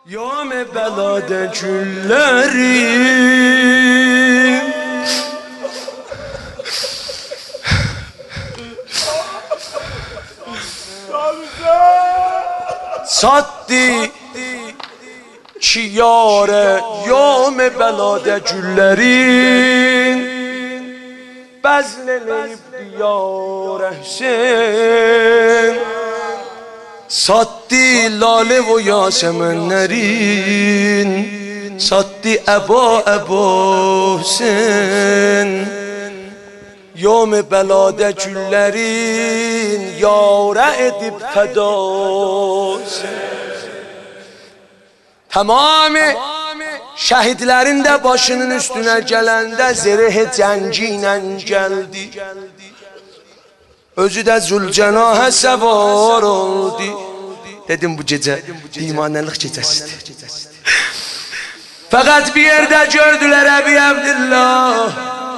Yom belade güllerim Sattı ki yare yom belade güllerin Bezleleyip diyar Hüseyin Sattı lale ve yasemenlerin Sattı eba Hüseyin Yom belade güllerin yare edip fedasın Tamamı şehitlerin de başının üstüne gelende zereh cengiyle geldi Özü de Zülcenahe sevar oldu Dedim bu gece imanlılık gecesidir Fakat bir yerde gördüler Ebi Abdillah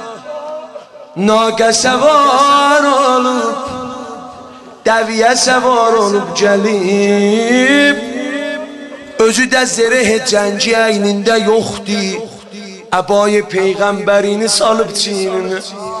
Nâke sevar olup Deviye sevar olup gelip Özü de zereh cengi eyninde yoktu Ebayı peygamberini salıp çiğnini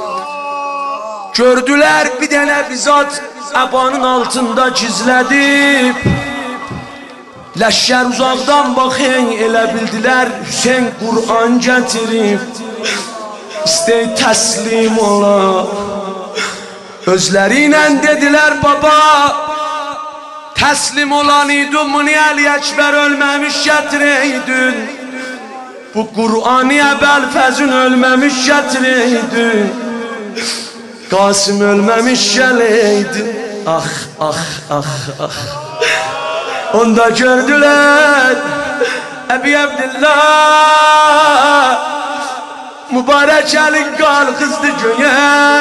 Gördüler bir tane bizat ebanın altında gizledip Leşker uzaktan bakın elə bildiler Hüseyin Kur'an getirip İstey teslim ola Özleriyle dediler baba Teslim olan idin bunu Ali Ekber ölmemiş getireydin Bu Kur'an-ı Ebelfez'in ölmemiş getireydin Kasım ölmemiş geleydin Ah ah ah ah Onda gördüler Ebi Abdillah Mübarek elin kalkızdı göğe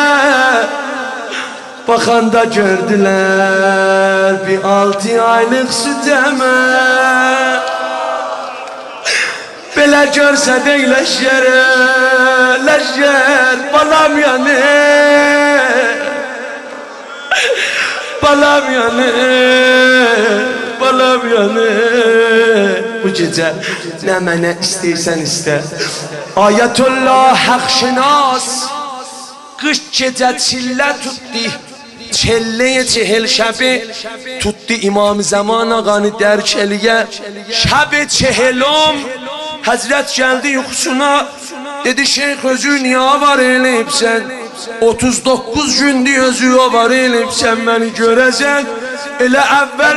Bakanda gördüler bir 6 aylık süt eme Belə görsə dey leşyere Leşyer balam yanır Balam yanır Balam yanır Bu gece ne mənə istəyirsən istə Ayetullah Haqşinas Kış gece çillə tutdu Çelleye çehel şebi Tuttu İmam Zaman ağanı derk eliye Şebi çehelom Hazret geldi yuxusuna Dedi şeyh özü niye var eleyip sen 39 gündü özü var eleyip sen beni görəcək Elə əvvəl